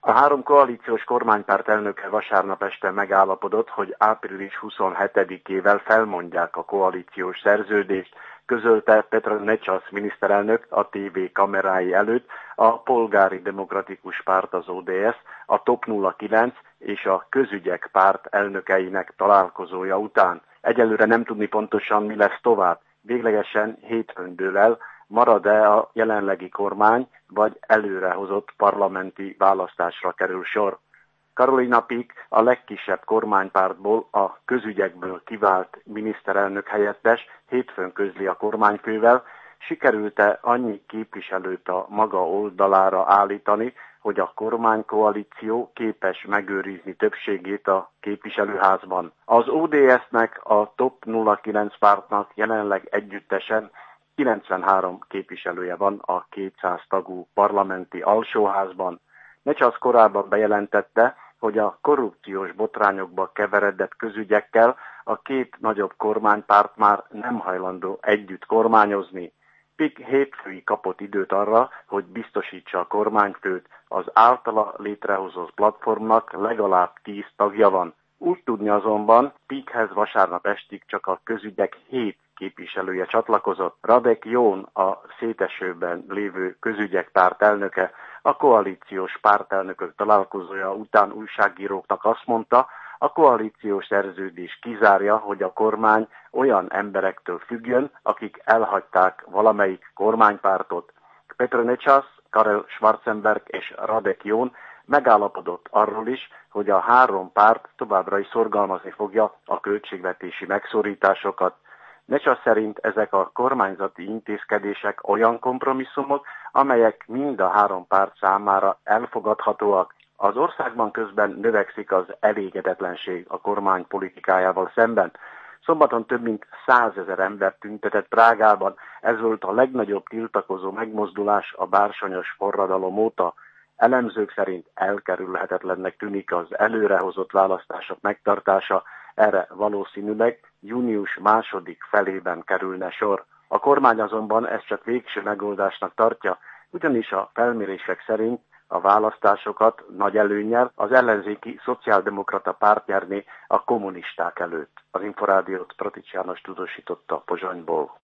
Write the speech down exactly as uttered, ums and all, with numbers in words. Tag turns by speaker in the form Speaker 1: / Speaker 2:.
Speaker 1: A három koalíciós kormánypárt elnöke vasárnap este megállapodott, hogy április huszonhetedikével felmondják a koalíciós szerződést, közölte Petr Nečas miniszterelnök a té vé kamerái előtt a Polgári Demokratikus Párt, az o dé es, a TOP nulla kilenc és a Közügyek Párt elnökeinek találkozója után. Egyelőre nem tudni pontosan, mi lesz tovább. Véglegesen hétfőn dől el, marad-e a jelenlegi kormány, vagy előrehozott parlamenti választásra kerül sor. Karolina Pik, a legkisebb kormánypártból, a Közügyekből kivált miniszterelnök helyettes hétfőn közli a kormányfővel, sikerült-e annyi képviselőt a maga oldalára állítani, hogy a kormánykoalíció képes megőrizni többségét a képviselőházban. Az o dé es-nek, a TOP nulla kilenc pártnak jelenleg együttesen kilencvenhárom képviselője van a kétszáz tagú parlamenti alsóházban. Nečas korábban bejelentette, hogy a korrupciós botrányokba keveredett közügyekkel a két nagyobb kormánypárt már nem hajlandó együtt kormányozni. Pik hétfőig kapott időt arra, hogy biztosítsa a kormányfőt, az általa létrehozott platformnak legalább tíz tagja van. Úgy tudni azonban, Pikhez vasárnap estig csak a közügyek hét képviselője csatlakozott. Radek Jón, a szétesőben lévő Közügyek párt elnöke, a koalíciós pártelnökök találkozója után újságíróknak azt mondta, a koalíciós szerződés kizárja, hogy a kormány olyan emberektől függjön, akik elhagyták valamelyik kormánypártot. Petr Nečas, Karel Schwarzenberg és Radek Jón megállapodott arról is, hogy a három párt továbbra is szorgalmazni fogja a költségvetési megszorításokat. Nečas szerint ezek a kormányzati intézkedések olyan kompromisszumok, amelyek mind a három párt számára elfogadhatóak. Az országban közben növekszik az elégedetlenség a kormány politikájával szemben. Szombaton több mint százezer ember tüntetett Prágában, ez volt a legnagyobb tiltakozó megmozdulás a bársonyos forradalom óta. Elemzők szerint elkerülhetetlennek tűnik az előrehozott választások megtartása, erre valószínűleg június második felében kerülne sor. A kormány azonban ezt csak végső megoldásnak tartja, ugyanis a felmérések szerint a választásokat nagy előnnyel az ellenzéki szociáldemokrata párt nyerné a kommunisták előtt. Az Inforádiót Pratics János tudósította Pozsonyból.